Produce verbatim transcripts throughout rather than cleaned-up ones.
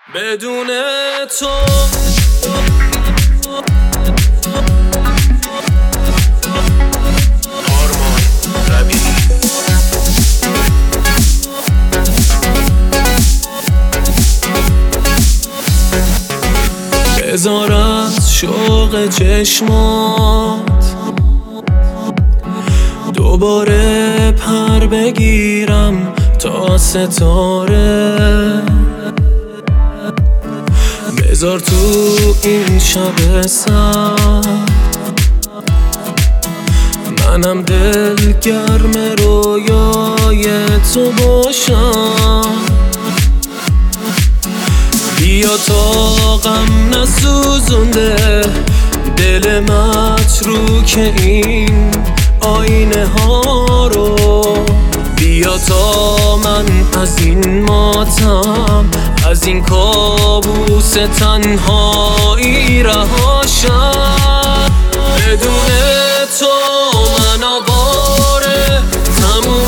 بدون تو آرمان ربیعی بذار از شوق چشمات دوباره پر بگیرم تا ستاره، بذار تو این شب سرد منم دل گرم رویای تو باشم. بیا تا غم نسوزونده دل متروک این آینه ها رو، بیا تا من از این ماتم از این کابوس تنهایی رهاشم. بدون تو من آواره تموم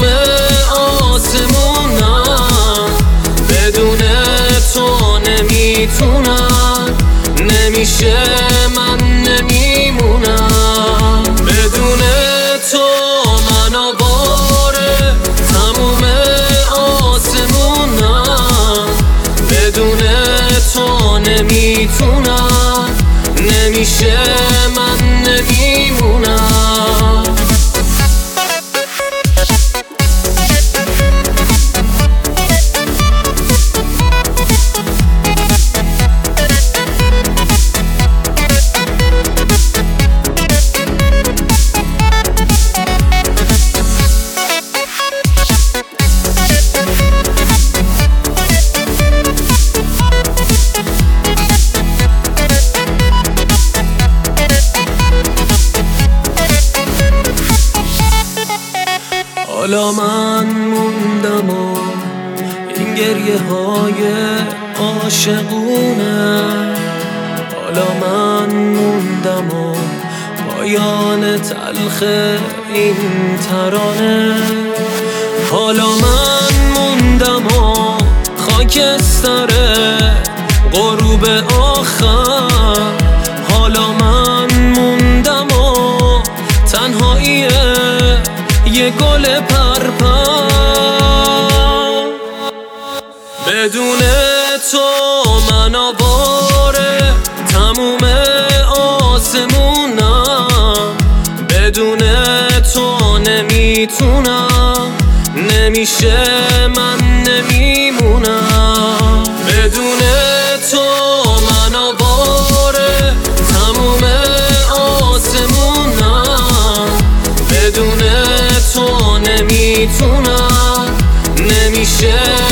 آسمونم، بدون تو نمیتونم، نمیشه من نمیمونم. بدون تو من آواره تموم آسمونم، بدون تو نمیتونم، نمیشه من نمیمونم. حالا من موندم و این گریه های عاشقونه، حالا من موندم و پایان تلخ این ترانه، حالا من موندم و خاکستر غروب آخر، حالا من موندم و تنهایی یه گل پرپر. بدون تو من آواره تموم آسمونم، بدون تو نمیتونم، نمیشه من نمیمونم. بدون تو من آواره تموم آسمونم، بدون تو نمیتونم، نمیشه